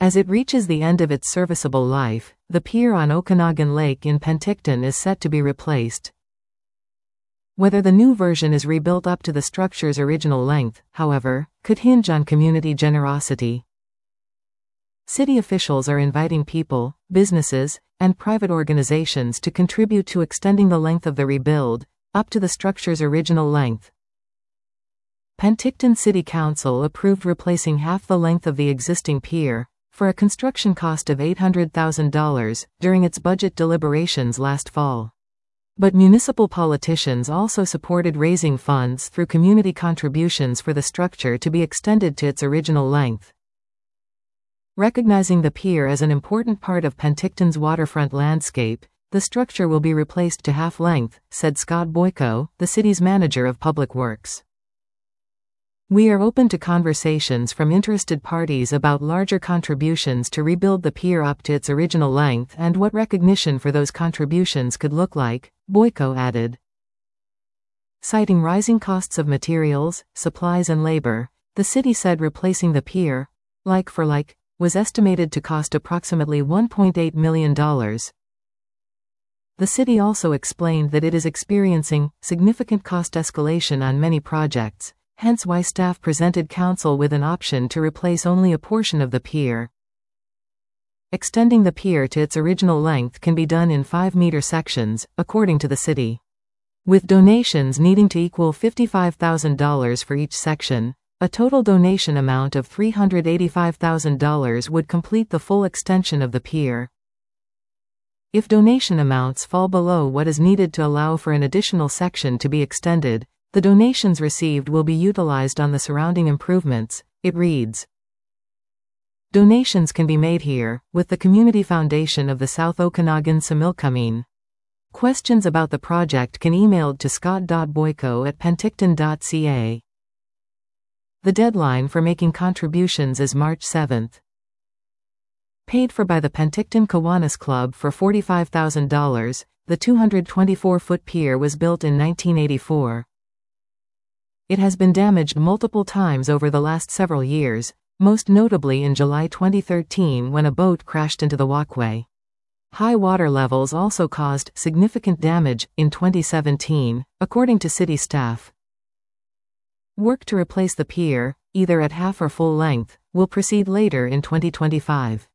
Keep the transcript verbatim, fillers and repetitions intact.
As it reaches the end of its serviceable life, the pier on Okanagan Lake in Penticton is set to be replaced. Whether the new version is rebuilt up to the structure's original length, however, could hinge on community generosity. City officials are inviting people, businesses, and private organizations to contribute to extending the length of the rebuild, up to the structure's original length. Penticton City Council approved replacing half the length of the existing pier, for a construction cost of eight hundred thousand dollars, during its budget deliberations last fall. But municipal politicians also supported raising funds through community contributions for the structure to be extended to its original length. Recognizing the pier as an important part of Penticton's waterfront landscape, the structure will be replaced to half length, said Scott Boyko, the city's manager of public works. We are open to conversations from interested parties about larger contributions to rebuild the pier up to its original length and what recognition for those contributions could look like, Boyko added. Citing rising costs of materials, supplies and labor, the city said replacing the pier, like for like, was estimated to cost approximately one point eight million dollars. The city also explained that it is experiencing significant cost escalation on many projects, hence why staff presented council with an option to replace only a portion of the pier. Extending the pier to its original length can be done in five-meter sections, according to the city. With donations needing to equal fifty-five thousand dollars for each section, a total donation amount of three hundred eighty-five thousand dollars would complete the full extension of the pier. If donation amounts fall below what is needed to allow for an additional section to be extended, the donations received will be utilized on the surrounding improvements, it reads. Donations can be made here, with the Community Foundation of the South Okanagan Similkameen. Questions about the project can emailed to scott dot boyko at penticton dot c a. The deadline for making contributions is March seventh. Paid for by the Penticton Kiwanis Club for forty-five thousand dollars, the two hundred twenty-four foot pier was built in nineteen eighty-four. It has been damaged multiple times over the last several years, most notably in July twenty thirteen when a boat crashed into the walkway. High water levels also caused significant damage in twenty seventeen, according to city staff. Work to replace the pier, either at half or full length, will proceed later in twenty twenty-five.